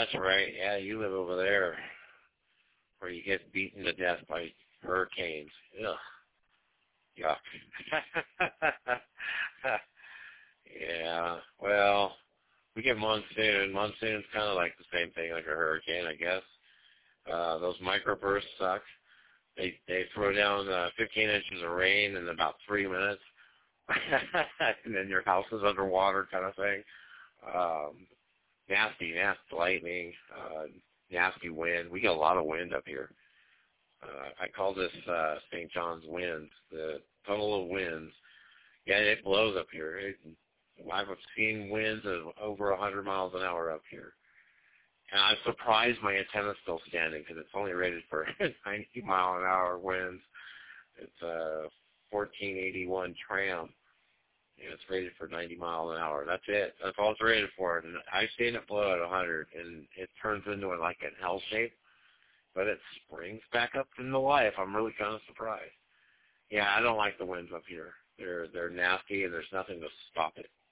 that's right. Yeah, you live over there where you get beaten to death by hurricanes. Ugh. Yuck. Yeah. Well, we get monsoon. Monsoon's kind of like the same thing like a hurricane, I guess. Those microbursts suck. They throw down 15 inches of rain in about 3 minutes, and then your house is underwater, kind of thing. Nasty lightning, nasty wind. We get a lot of wind up here. I call this St. John's winds, the tunnel of winds. Yeah, it blows up here. I've seen winds of over 100 miles an hour up here. And I'm surprised my antenna's still standing because it's only rated for 90-mile-an-hour winds. It's a 1481 tram, and it's rated for 90 miles an hour. That's it. That's all it's rated for. And I've seen it blow at 100, and it turns into like an L shape, but it springs back up into life. I'm really kind of surprised. Yeah, I don't like the winds up here. They're nasty, and there's nothing to stop it.